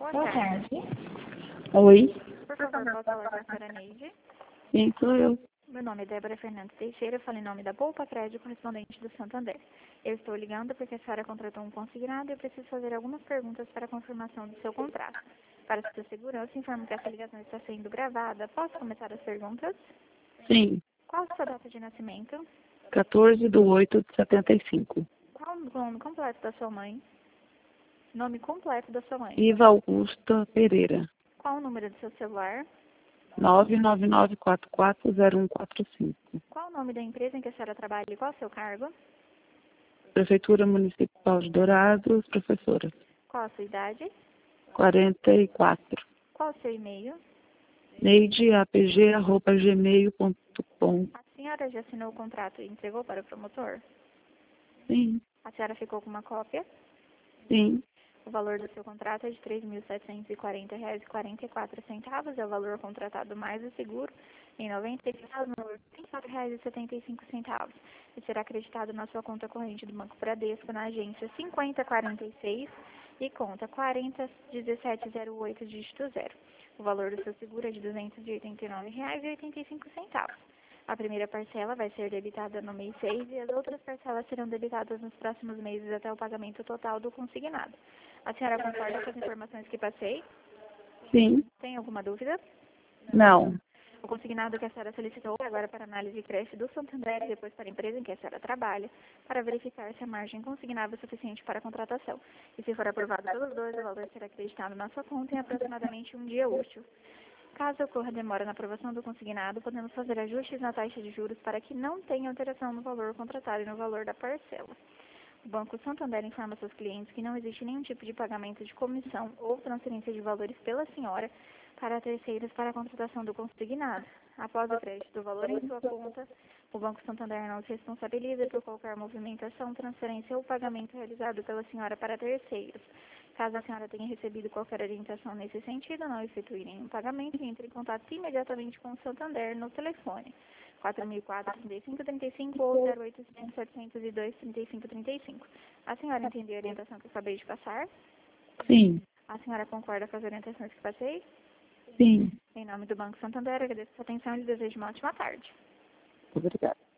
Boa tarde. Oi. Por favor, posso falar com a senhora Neide? Sim, sou eu. Meu nome é Débora Fernandes Teixeira, falo em nome da Poupa Crédito, correspondente do Santander. Eu estou ligando porque a senhora contratou um consignado e eu preciso fazer algumas perguntas para a confirmação do seu contrato. Para sua segurança, informo que essa ligação está sendo gravada. Posso começar as perguntas? Sim. Qual a sua data de nascimento? 14/8/75. Qual o nome completo da sua mãe? Nome completo da sua mãe. Iva Augusta Pereira. Qual o número do seu celular? 999440145. Qual o nome da empresa em que a senhora trabalha e qual o seu cargo? Prefeitura Municipal de Dourados, professora. Qual a sua idade? 44. Qual o seu e-mail? neideapg@gmail.com. A senhora já assinou o contrato e entregou para o promotor? Sim, A senhora ficou com uma cópia? sim, O valor do seu contrato é de R$ 3.740,44. É o valor contratado mais o seguro em 90 centavos, no valor de R$ 34,75. E será acreditado na sua conta corrente do Banco Bradesco, na agência 5046 e conta 401708, dígito 0. O valor do seu seguro é de R$ 289,85. A primeira parcela vai ser debitada no mês 6 e as outras parcelas serão debitadas nos próximos meses até o pagamento total do consignado. A senhora concorda com as informações que passei? sim, Tem alguma dúvida? não, O consignado que a senhora solicitou é agora para análise de crédito do Santander e depois para a empresa em que a senhora trabalha, para verificar se a margem consignável é suficiente para a contratação. E se for aprovado pelos dois, o valor será acreditado na sua conta em aproximadamente um dia útil. Caso ocorra demora na aprovação do consignado, podemos fazer ajustes na taxa de juros para que não tenha alteração no valor contratado e no valor da parcela. O Banco Santander informa seus clientes que não existe nenhum tipo de pagamento de comissão ou transferência de valores pela senhora para terceiros para a contratação do consignado. Após o crédito do valor em sua conta, o Banco Santander não se responsabiliza por qualquer movimentação, transferência ou pagamento realizado pela senhora para terceiros. Caso a senhora tenha recebido qualquer orientação nesse sentido, não efetue nenhum pagamento e entre em contato imediatamente com o Santander no telefone 4004-3535 ou 0800-702-3535. A senhora entendeu a orientação que eu acabei de passar? sim, A senhora concorda com as orientações que passei? sim. Em nome do Banco Santander, agradeço a sua atenção e lhe desejo uma ótima tarde. Obrigada.